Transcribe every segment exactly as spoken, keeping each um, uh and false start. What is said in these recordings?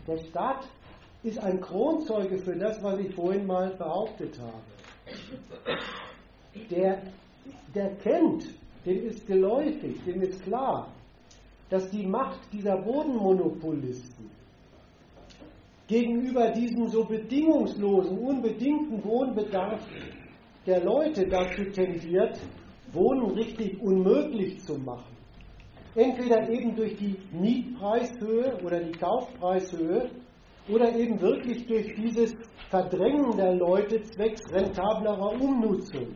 Der Staat ist ein Kronzeuge für das, was ich vorhin mal behauptet habe. Der, der kennt, dem ist geläufig, dem ist klar, dass die Macht dieser Bodenmonopolisten gegenüber diesem so bedingungslosen, unbedingten Wohnbedarf der Leute dazu tendiert, Wohnen richtig unmöglich zu machen. Entweder eben durch die Mietpreishöhe oder die Kaufpreishöhe oder eben wirklich durch dieses Verdrängen der Leute zwecks rentablerer Umnutzung.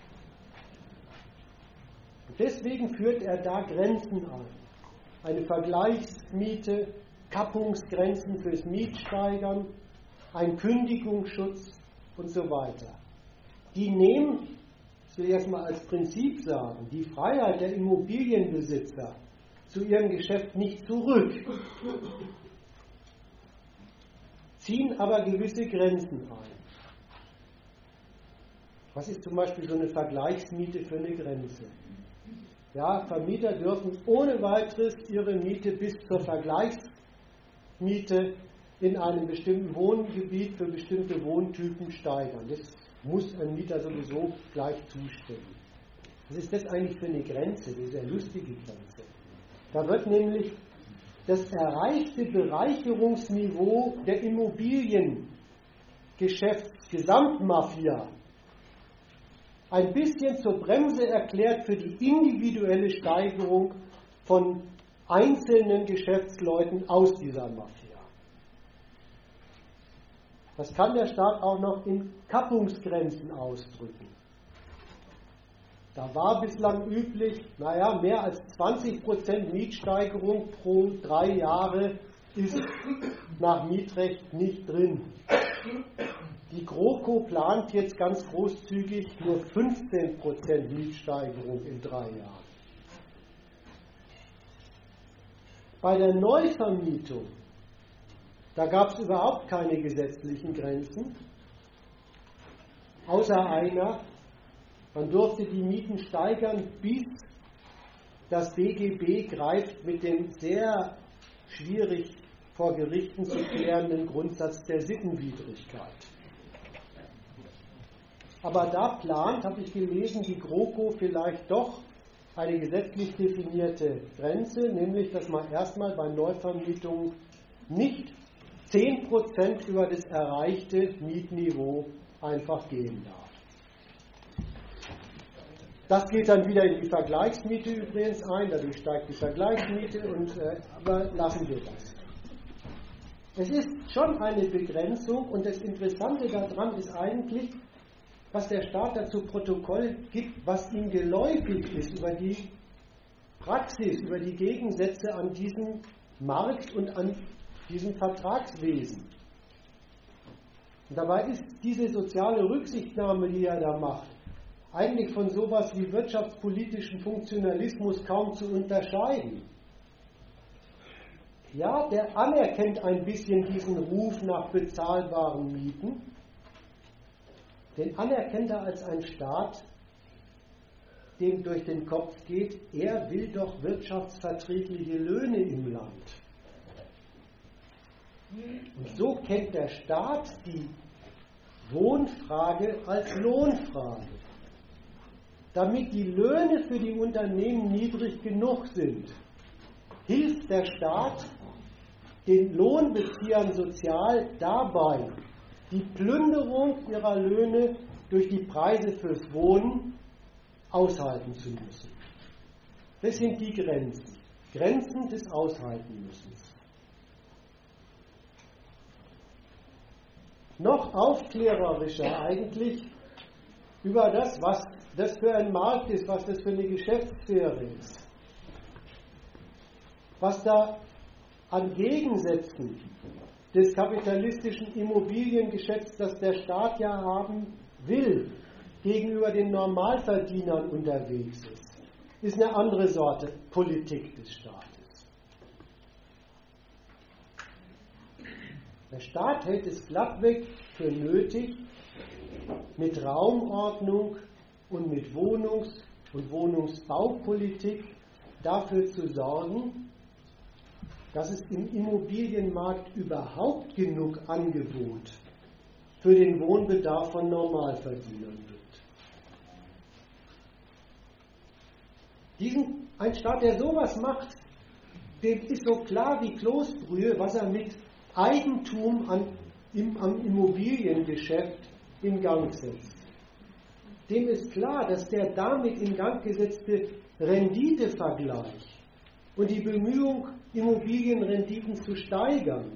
Und deswegen führt er da Grenzen ein. Eine Vergleichsmiete, Kappungsgrenzen fürs Mietsteigern, ein Kündigungsschutz und so weiter. Die nehmen, das will ich erstmal als Prinzip sagen, die Freiheit der Immobilienbesitzer zu ihrem Geschäft nicht zurück, ziehen aber gewisse Grenzen ein. Was ist zum Beispiel so eine Vergleichsmiete für eine Grenze? Ja, Vermieter dürfen ohne weiteres ihre Miete bis zur Vergleichsmiete in einem bestimmten Wohngebiet für bestimmte Wohntypen steigern. Das muss ein Mieter sowieso gleich zustimmen. Was ist das eigentlich für eine Grenze? Das ist eine lustige Grenze. Da wird nämlich das erreichte Bereicherungsniveau der Immobiliengeschäftsgesamtmafia ein bisschen zur Bremse erklärt für die individuelle Steigerung von einzelnen Geschäftsleuten aus dieser Mafia. Das kann der Staat auch noch in Kappungsgrenzen ausdrücken. Da war bislang üblich, naja, mehr als zwanzig Prozent Mietsteigerung pro drei Jahre ist nach Mietrecht nicht drin. Die GroKo plant jetzt ganz großzügig nur fünfzehn Prozent Mietsteigerung in drei Jahren. Bei der Neuvermietung, da gab es überhaupt keine gesetzlichen Grenzen, außer einer: Man durfte die Mieten steigern, bis das B G B greift mit dem sehr schwierig vor Gerichten zu klärenden Grundsatz der Sittenwidrigkeit. Aber da plant, habe ich gelesen, die GroKo vielleicht doch eine gesetzlich definierte Grenze, nämlich, dass man erstmal bei Neuvermietungen nicht zehn Prozent über das erreichte Mietniveau einfach gehen darf. Das geht dann wieder in die Vergleichsmiete übrigens ein, dadurch steigt die Vergleichsmiete, und, äh, aber lassen wir das. Es ist schon eine Begrenzung, und das Interessante daran ist eigentlich, was der Staat dazu Protokoll gibt, was ihm geläufig ist über die Praxis, über die Gegensätze an diesem Markt und an diesem Vertragswesen. Und dabei ist diese soziale Rücksichtnahme, die er da macht, eigentlich von sowas wie wirtschaftspolitischen Funktionalismus kaum zu unterscheiden. Ja, der anerkennt ein bisschen diesen Ruf nach bezahlbaren Mieten, den anerkennt er als ein Staat, dem durch den Kopf geht, er will doch wirtschaftsverträgliche Löhne im Land. Und so kennt der Staat die Wohnfrage als Lohnfrage. Damit die Löhne für die Unternehmen niedrig genug sind, hilft der Staat den Lohnbeziehern sozial dabei, die Plünderung ihrer Löhne durch die Preise fürs Wohnen aushalten zu müssen. Das sind die Grenzen. Grenzen des Aushaltenmüssens. Noch aufklärerischer eigentlich über das, was das für ein Markt ist, was das für eine Geschäftssphäre ist. Was da an Gegensätzen des kapitalistischen Immobiliengeschäfts, das der Staat ja haben will, gegenüber den Normalverdienern unterwegs ist, ist eine andere Sorte Politik des Staates. Der Staat hält es glattweg für nötig, mit Raumordnung und mit Wohnungs- und Wohnungsbaupolitik dafür zu sorgen, dass es im Immobilienmarkt überhaupt genug Angebot für den Wohnbedarf von Normalverdienern gibt. Diesen, ein Staat, der sowas macht, dem ist so klar wie Kloßbrühe, was er mit Eigentum an, im, am Immobiliengeschäft in Gang setzt. Dem ist klar, dass der damit in Gang gesetzte Renditevergleich und die Bemühung, Immobilienrenditen zu steigern,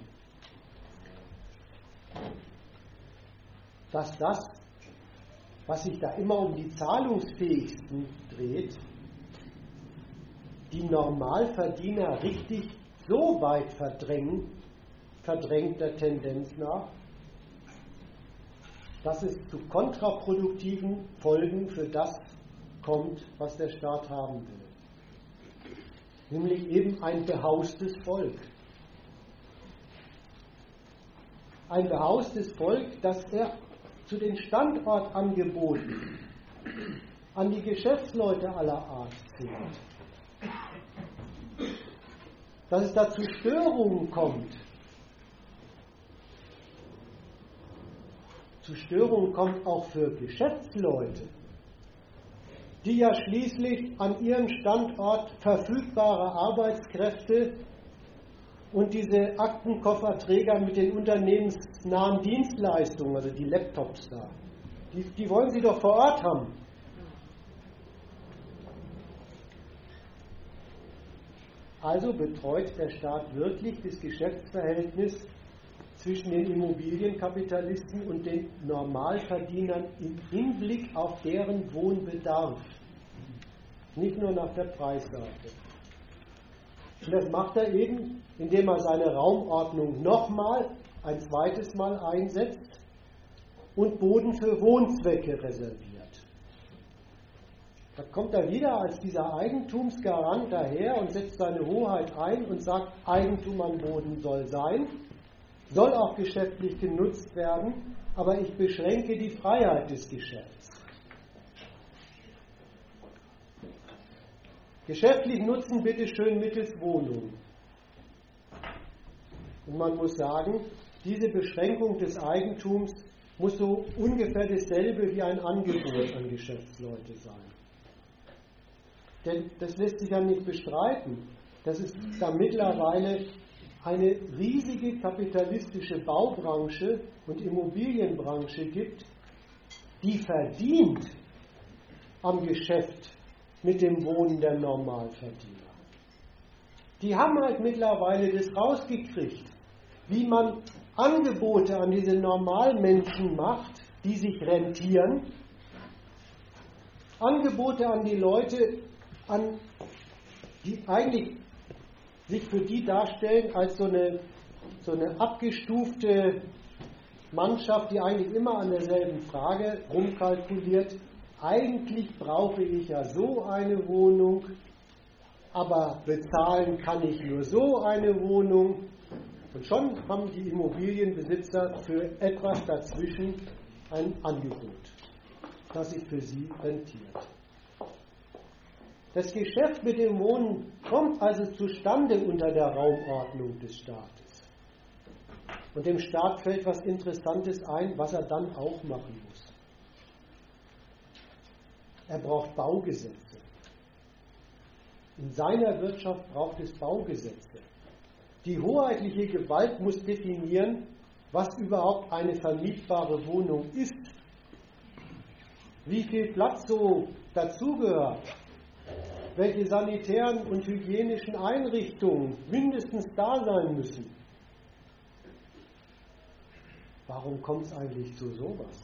dass das, was sich da immer um die Zahlungsfähigsten dreht, die Normalverdiener richtig so weit verdrängen, verdrängt der Tendenz nach, dass es zu kontraproduktiven Folgen für das kommt, was der Staat haben will. Nämlich eben ein behaustes Volk. Ein behaustes Volk, das er zu den Standortangeboten an die Geschäftsleute aller Art zählt. Dass es da zu Störungen kommt. Zu Störungen kommt auch für Geschäftsleute, die ja schließlich an ihrem Standort verfügbare Arbeitskräfte und diese Aktenkofferträger mit den unternehmensnahen Dienstleistungen, also die Laptops da, die, die wollen sie doch vor Ort haben. Also betreut der Staat wirklich das Geschäftsverhältnis zwischen den Immobilienkapitalisten und den Normalverdienern im Hinblick auf deren Wohnbedarf. Nicht nur nach der Preisseite. Und das macht er eben, indem er seine Raumordnung nochmal, ein zweites Mal einsetzt und Boden für Wohnzwecke reserviert. Da kommt er wieder als dieser Eigentumsgarant daher und setzt seine Hoheit ein und sagt, Eigentum an Boden soll sein, soll auch geschäftlich genutzt werden, aber ich beschränke die Freiheit des Geschäfts. Geschäftlich nutzen bitte schön mittels Wohnung. Und man muss sagen, diese Beschränkung des Eigentums muss so ungefähr dasselbe wie ein Angebot an Geschäftsleute sein. Denn das lässt sich ja nicht bestreiten, dass es da mittlerweile eine riesige kapitalistische Baubranche und Immobilienbranche gibt, die verdient am Geschäft mit dem Wohnen der Normalverdiener. Die haben halt mittlerweile das rausgekriegt, wie man Angebote an diese Normalmenschen macht, die sich rentieren, Angebote an die Leute, an die eigentlich sich für die darstellen als so eine, so eine abgestufte Mannschaft, die eigentlich immer an derselben Frage rumkalkuliert. Eigentlich brauche ich ja so eine Wohnung, aber bezahlen kann ich nur so eine Wohnung. Und schon haben die Immobilienbesitzer für etwas dazwischen ein Angebot, das sich für sie rentiert. Das Geschäft mit dem Wohnen kommt also zustande unter der Raumordnung des Staates. Und dem Staat fällt was Interessantes ein, was er dann auch machen muss. Er braucht Baugesetze. In seiner Wirtschaft braucht es Baugesetze. Die hoheitliche Gewalt muss definieren, was überhaupt eine vermietbare Wohnung ist. Wie viel Platz so dazugehört. Welche sanitären und hygienischen Einrichtungen mindestens da sein müssen. Warum kommt es eigentlich zu sowas?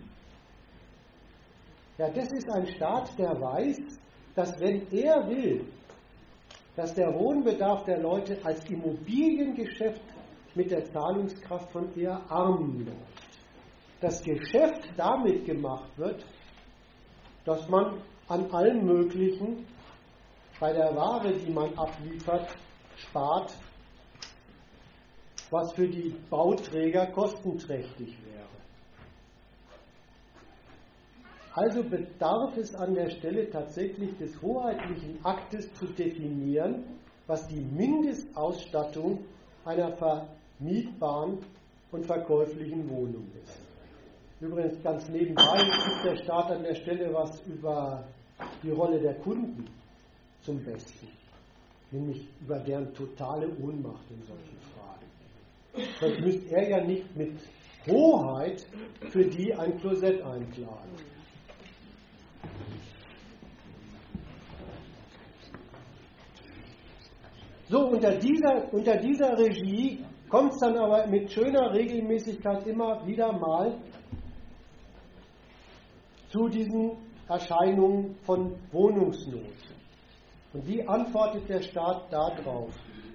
Ja, das ist ein Staat, der weiß, dass wenn er will, dass der Wohnbedarf der Leute als Immobiliengeschäft mit der Zahlungskraft von eher Armen läuft. Das Geschäft damit gemacht wird, dass man an allem Möglichen bei der Ware, die man abliefert, spart, was für die Bauträger kostenträchtig wäre. Also bedarf es an der Stelle tatsächlich des hoheitlichen Aktes zu definieren, was die Mindestausstattung einer vermietbaren und verkäuflichen Wohnung ist. Übrigens ganz nebenbei gibt der Staat an der Stelle was über die Rolle der Kunden zum Besten, nämlich über deren totale Ohnmacht in solchen Fragen. Sonst müsste er ja nicht mit Hoheit für die ein Klosett einklagen. So, unter dieser, unter dieser Regie kommt es dann aber mit schöner Regelmäßigkeit immer wieder mal zu diesen Erscheinungen von Wohnungsnot. Und wie antwortet der Staat darauf?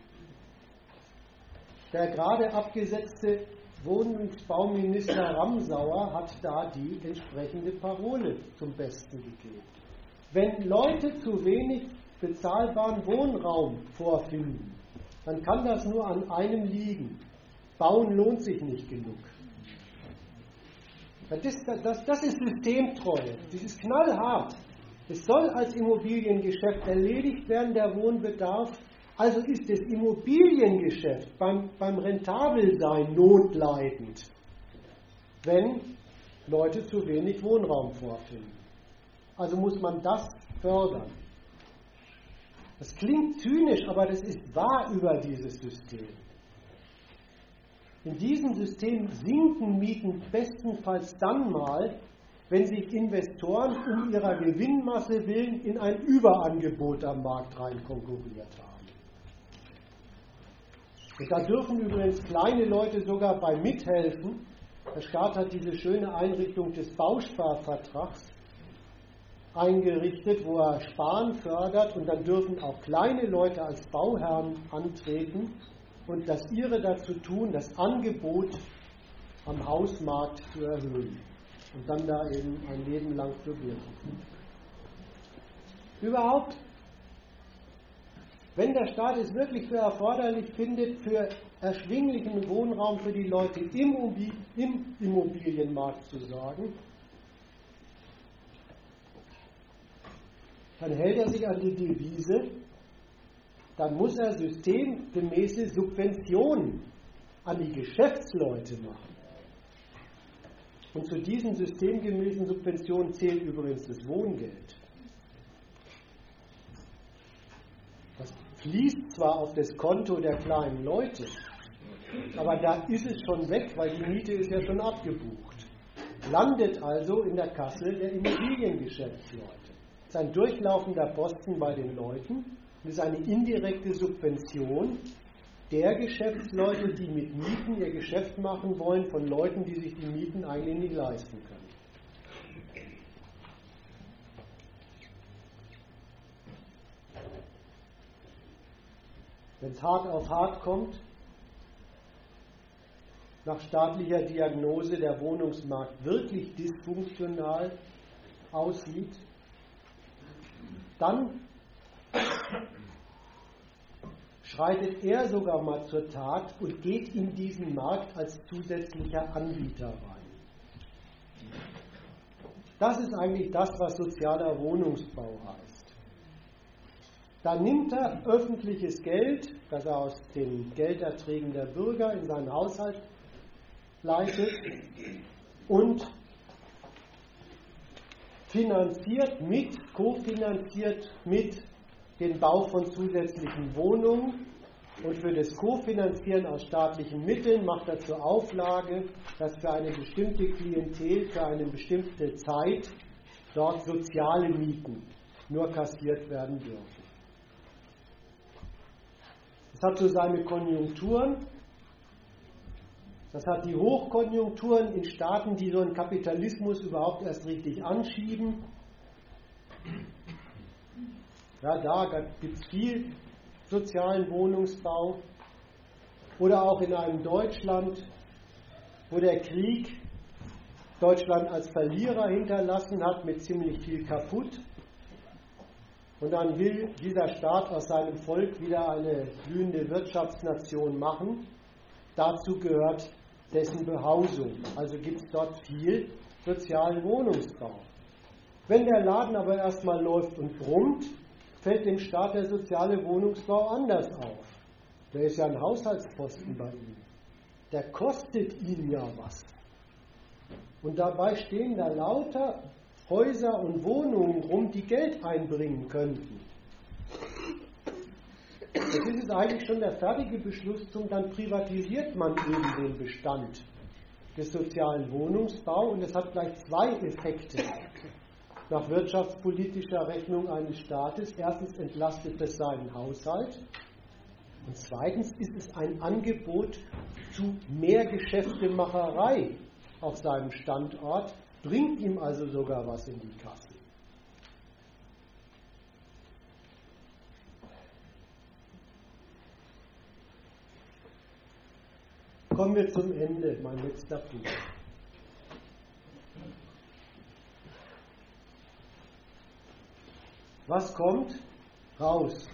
Der gerade abgesetzte Wohnungsbauminister Ramsauer hat da die entsprechende Parole zum Besten gegeben. Wenn Leute zu wenig bezahlbaren Wohnraum vorfinden, dann kann das nur an einem liegen. Bauen lohnt sich nicht genug. Das ist, das, das ist Systemtreue, das ist knallhart. Es soll als Immobiliengeschäft erledigt werden, der Wohnbedarf. Also ist das Immobiliengeschäft beim, beim Rentabelsein notleidend, wenn Leute zu wenig Wohnraum vorfinden. Also muss man das fördern. Das klingt zynisch, aber das ist wahr über dieses System. In diesem System sinken Mieten bestenfalls dann mal, wenn sich Investoren um ihrer Gewinnmasse willen in ein Überangebot am Markt rein konkurriert haben. Und da dürfen übrigens kleine Leute sogar bei mithelfen. Der Staat hat diese schöne Einrichtung des Bausparvertrags eingerichtet, wo er Sparen fördert, und dann dürfen auch kleine Leute als Bauherren antreten und das ihre dazu tun, das Angebot am Hausmarkt zu erhöhen und dann da eben ein Leben lang zu wirken. Überhaupt, wenn der Staat es wirklich für erforderlich findet, für erschwinglichen Wohnraum für die Leute im Immobilienmarkt zu sorgen, dann hält er sich an die Devise, dann muss er systemgemäße Subventionen an die Geschäftsleute machen. Und zu diesen systemgemäßen Subventionen zählt übrigens das Wohngeld. Das fließt zwar auf das Konto der kleinen Leute, aber da ist es schon weg, weil die Miete ist ja schon abgebucht. Landet also in der Kasse der Immobiliengeschäftsleute. Es ist ein durchlaufender Posten bei den Leuten und ist eine indirekte Subvention der Geschäftsleute, die mit Mieten ihr Geschäft machen wollen, von Leuten, die sich die Mieten eigentlich nicht leisten können. Wenn es hart auf hart kommt, nach staatlicher Diagnose der Wohnungsmarkt wirklich dysfunktional aussieht, dann schreitet er sogar mal zur Tat und geht in diesen Markt als zusätzlicher Anbieter rein. Das ist eigentlich das, was sozialer Wohnungsbau heißt. Da nimmt er öffentliches Geld, das er aus den Gelderträgen der Bürger in seinen Haushalt leitet, und finanziert mit, kofinanziert mit den Bau von zusätzlichen Wohnungen, und für das Kofinanzieren aus staatlichen Mitteln macht er zur Auflage, dass für eine bestimmte Klientel, für eine bestimmte Zeit dort soziale Mieten nur kassiert werden dürfen. Das hat so seine Konjunkturen. Das hat die Hochkonjunkturen in Staaten, die so einen Kapitalismus überhaupt erst richtig anschieben. Ja, da gibt es viel sozialen Wohnungsbau. Oder auch in einem Deutschland, wo der Krieg Deutschland als Verlierer hinterlassen hat mit ziemlich viel kaputt. Und dann will dieser Staat aus seinem Volk wieder eine blühende Wirtschaftsnation machen. Dazu gehört dessen Behausung. Also gibt es dort viel sozialen Wohnungsbau. Wenn der Laden aber erstmal läuft und brummt, fällt dem Staat der soziale Wohnungsbau anders auf. Der ist ja ein Haushaltsposten bei ihm. Der kostet ihn ja was. Und dabei stehen da lauter Häuser und Wohnungen rum, die Geld einbringen könnten. Das ist es eigentlich schon der fertige Beschluss zum, dann privatisiert man eben den Bestand des sozialen Wohnungsbaus und es hat gleich zwei Effekte nach wirtschaftspolitischer Rechnung eines Staates. Erstens entlastet es seinen Haushalt und zweitens ist es ein Angebot zu mehr Geschäftemacherei auf seinem Standort, bringt ihm also sogar was in die Kasse. Kommen wir zum Ende, mein letzter Punkt. Was kommt raus?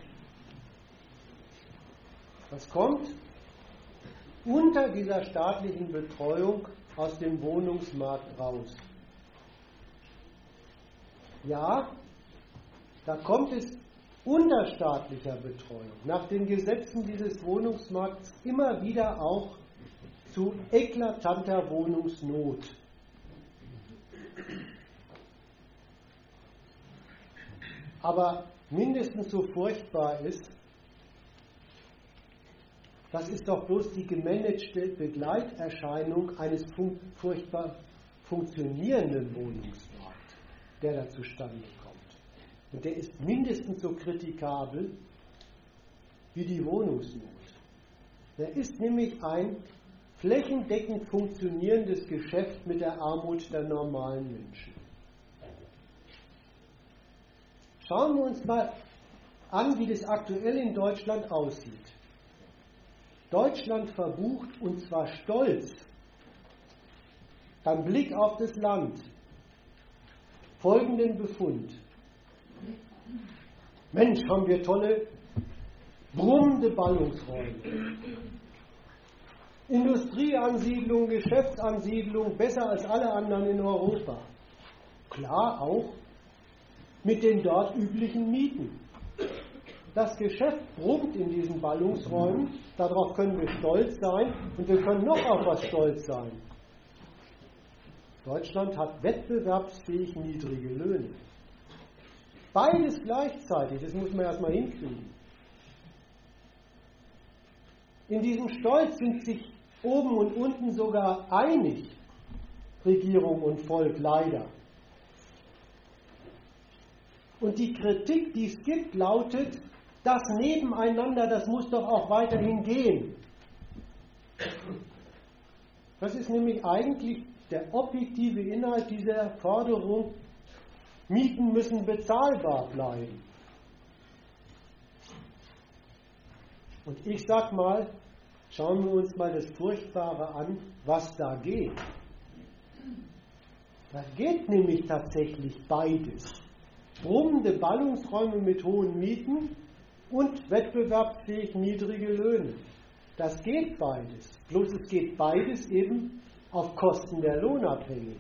Was kommt unter dieser staatlichen Betreuung aus dem Wohnungsmarkt raus? Ja, da kommt es unter staatlicher Betreuung nach den Gesetzen dieses Wohnungsmarkts immer wieder auch zu eklatanter Wohnungsnot. Aber mindestens so furchtbar ist, das ist doch bloß die gemanagte Begleiterscheinung eines fun- furchtbar funktionierenden Wohnungsmarkts, der da zustande kommt. Und der ist mindestens so kritikabel wie die Wohnungsnot. Der ist nämlich ein flächendeckend funktionierendes Geschäft mit der Armut der normalen Menschen. Schauen wir uns mal an, wie das aktuell in Deutschland aussieht. Deutschland verbucht, und zwar stolz, beim Blick auf das Land, folgenden Befund. Mensch, haben wir tolle, brummende Ballungsräume. Industrieansiedlung, Geschäftsansiedlung, besser als alle anderen in Europa. Klar, auch mit den dort üblichen Mieten. Das Geschäft brummt in diesen Ballungsräumen, darauf können wir stolz sein und wir können noch auf was stolz sein. Deutschland hat wettbewerbsfähig niedrige Löhne. Beides gleichzeitig, das muss man erstmal hinkriegen. In diesem Stolz sind sich oben und unten sogar einig, Regierung und Volk leider. Und die Kritik, die es gibt, lautet, das Nebeneinander, das muss doch auch weiterhin gehen. Das ist nämlich eigentlich der objektive Inhalt dieser Forderung, Mieten müssen bezahlbar bleiben. Und ich sag mal, schauen wir uns mal das Furchtbare an, was da geht. Da geht nämlich tatsächlich beides. Brummende Ballungsräume mit hohen Mieten und wettbewerbsfähig niedrige Löhne. Das geht beides. Bloß es geht beides eben auf Kosten der Lohnabhängigen.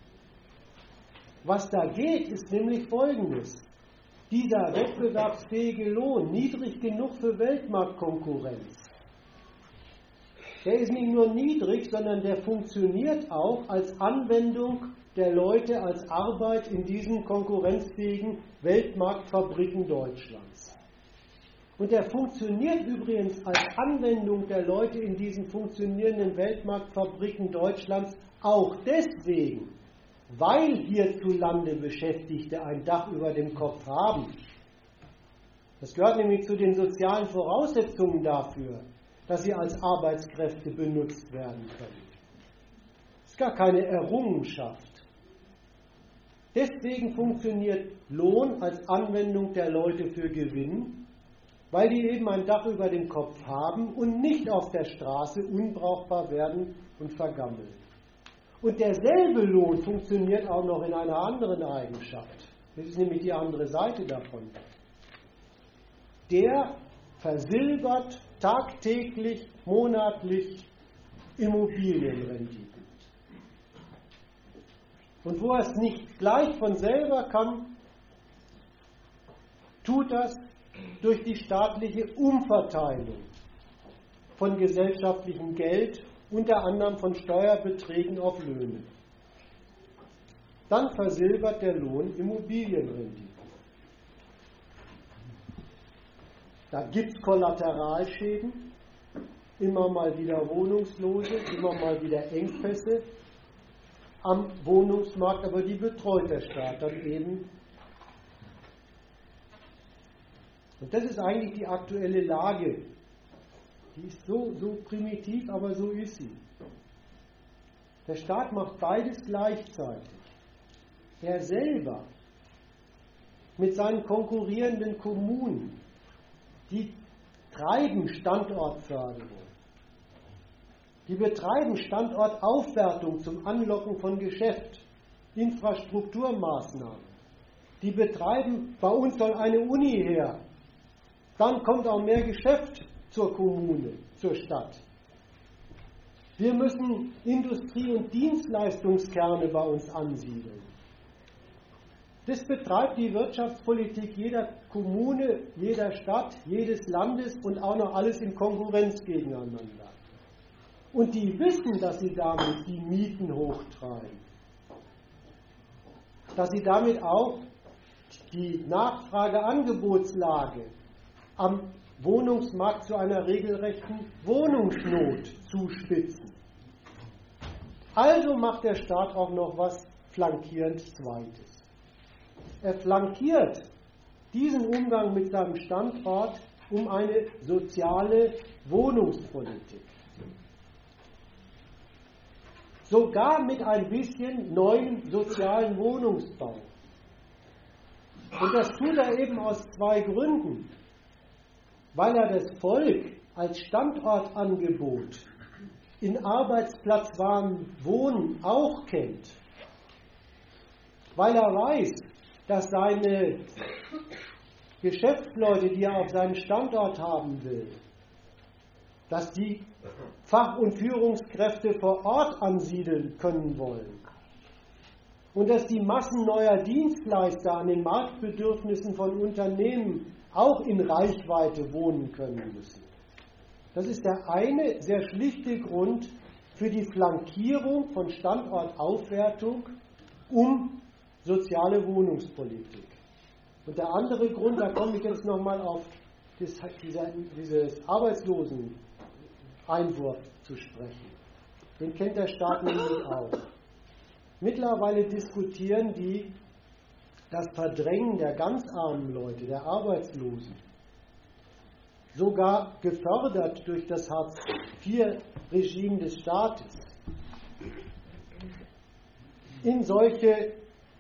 Was da geht, ist nämlich Folgendes. Dieser wettbewerbsfähige Lohn, niedrig genug für Weltmarktkonkurrenz, der ist nicht nur niedrig, sondern der funktioniert auch als Anwendung der Leute, als Arbeit in diesen konkurrenzfähigen Weltmarktfabriken Deutschlands. Und der funktioniert übrigens als Anwendung der Leute in diesen funktionierenden Weltmarktfabriken Deutschlands auch deswegen, weil hierzulande Beschäftigte ein Dach über dem Kopf haben. Das gehört nämlich zu den sozialen Voraussetzungen dafür, dass sie als Arbeitskräfte benutzt werden können. Das ist gar keine Errungenschaft. Deswegen funktioniert Lohn als Anwendung der Leute für Gewinn, weil die eben ein Dach über dem Kopf haben und nicht auf der Straße unbrauchbar werden und vergammeln. Und derselbe Lohn funktioniert auch noch in einer anderen Eigenschaft. Das ist nämlich die andere Seite davon. Der versilbert tagtäglich, monatlich Immobilienrenditen. Und wo er es nicht gleich von selber kann, tut das durch die staatliche Umverteilung von gesellschaftlichem Geld, unter anderem von Steuerbeträgen auf Löhne. Dann versilbert der Lohn Immobilienrenditen. Da gibt es Kollateralschäden, immer mal wieder Wohnungslose, immer mal wieder Engpässe am Wohnungsmarkt, aber die betreut der Staat dann eben. Und das ist eigentlich die aktuelle Lage. Die ist so, so primitiv, aber so ist sie. Der Staat macht beides gleichzeitig. Er selber mit seinen konkurrierenden Kommunen, die treiben Standortförderung. Die betreiben Standortaufwertung zum Anlocken von Geschäft, Infrastrukturmaßnahmen. Die betreiben, bei uns soll eine Uni her. Dann kommt auch mehr Geschäft zur Kommune, zur Stadt. Wir müssen Industrie- und Dienstleistungskerne bei uns ansiedeln. Das betreibt die Wirtschaftspolitik jeder Kommune, jeder Stadt, jedes Landes und auch noch alles in Konkurrenz gegeneinander. Und die wissen, dass sie damit die Mieten hochtreiben. Dass sie damit auch die Nachfrage-Angebotslage am Wohnungsmarkt zu einer regelrechten Wohnungsnot zuspitzen. Also macht der Staat auch noch was flankierend Zweites. Er flankiert diesen Umgang mit seinem Standort um eine soziale Wohnungspolitik. Sogar mit ein bisschen neuen sozialen Wohnungsbau. Und das tut er eben aus zwei Gründen. Weil er das Volk als Standortangebot in arbeitsplatzwarmem Wohnen auch kennt. Weil er weiß, dass seine Geschäftsleute, die er auf seinen Standort haben will, dass die Fach- und Führungskräfte vor Ort ansiedeln können wollen. Und dass die Massen neuer Dienstleister an den Marktbedürfnissen von Unternehmen auch in Reichweite wohnen können müssen. Das ist der eine sehr schlichte Grund für die Flankierung von Standortaufwertung um soziale Wohnungspolitik. Und der andere Grund, da komme ich jetzt nochmal auf das, dieser, dieses Arbeitslosen-Einwurf zu sprechen. Den kennt der Staat nämlich auch. Mittlerweile diskutieren die das Verdrängen der ganz armen Leute, der Arbeitslosen, sogar gefördert durch das Hartz vier Regime des Staates, in solche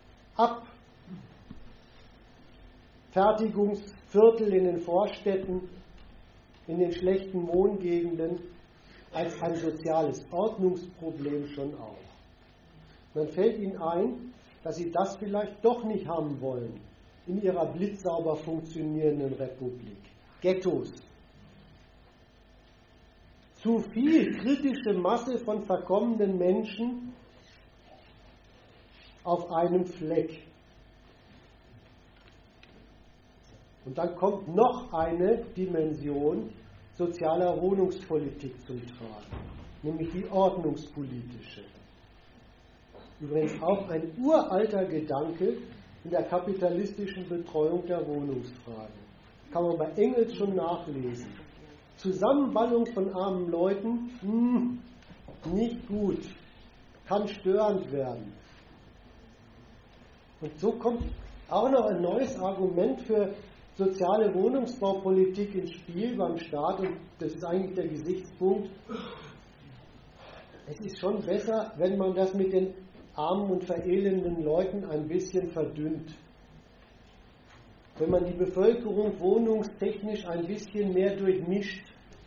Abfertigungsviertel in den Vorstädten, in den schlechten Wohngegenden, als ein soziales Ordnungsproblem schon auch. Dann fällt ihnen ein, dass sie das vielleicht doch nicht haben wollen in ihrer blitzsauber funktionierenden Republik. Ghettos. Zu viel kritische Masse von verkommenen Menschen auf einem Fleck. Und dann kommt noch eine Dimension sozialer Wohnungspolitik zum Tragen, nämlich die ordnungspolitische. Übrigens auch ein uralter Gedanke in der kapitalistischen Betreuung der Wohnungsfrage. Kann man bei Engels schon nachlesen. Zusammenballung von armen Leuten, mh, nicht gut, kann störend werden. Und so kommt auch noch ein neues Argument für soziale Wohnungsbaupolitik ins Spiel beim Staat, und das ist eigentlich der Gesichtspunkt. Es ist schon besser, wenn man das mit den armen und verelendeten Leuten ein bisschen verdünnt. Wenn man die Bevölkerung wohnungstechnisch ein bisschen mehr durchmischt.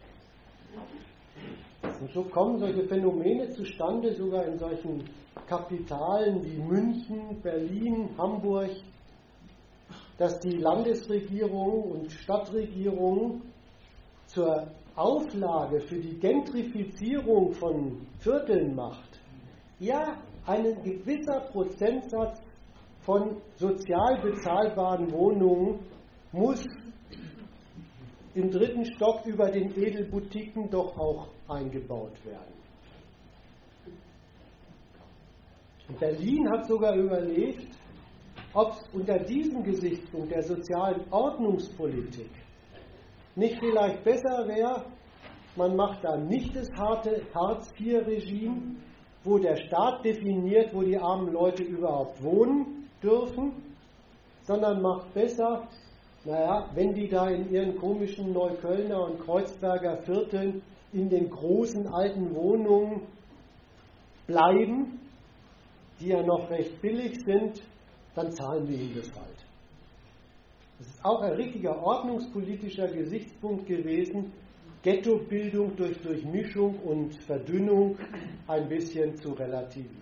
Und so kommen solche Phänomene zustande, sogar in solchen Kapitalen wie München, Berlin, Hamburg, dass die Landesregierung und Stadtregierung zur Auflage für die Gentrifizierung von Vierteln macht. Ja, ein gewisser Prozentsatz von sozial bezahlbaren Wohnungen muss im dritten Stock über den Edelboutiquen doch auch eingebaut werden. Berlin hat sogar überlegt, ob es unter diesem Gesichtspunkt der sozialen Ordnungspolitik nicht vielleicht besser wäre, man macht da nicht das harte Hartz vier Regime, wo der Staat definiert, wo die armen Leute überhaupt wohnen dürfen, sondern macht besser, naja, wenn die da in ihren komischen Neuköllner und Kreuzberger Vierteln in den großen alten Wohnungen bleiben, die ja noch recht billig sind, dann zahlen wir ihnen das halt. Das ist auch ein richtiger ordnungspolitischer Gesichtspunkt gewesen, Ghettobildung durch Durchmischung und Verdünnung ein bisschen zu relativieren.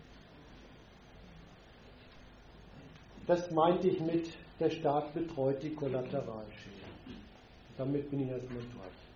Das meinte ich mit, der Staat betreut die Kollateralschäden. Damit bin ich erstmal durch.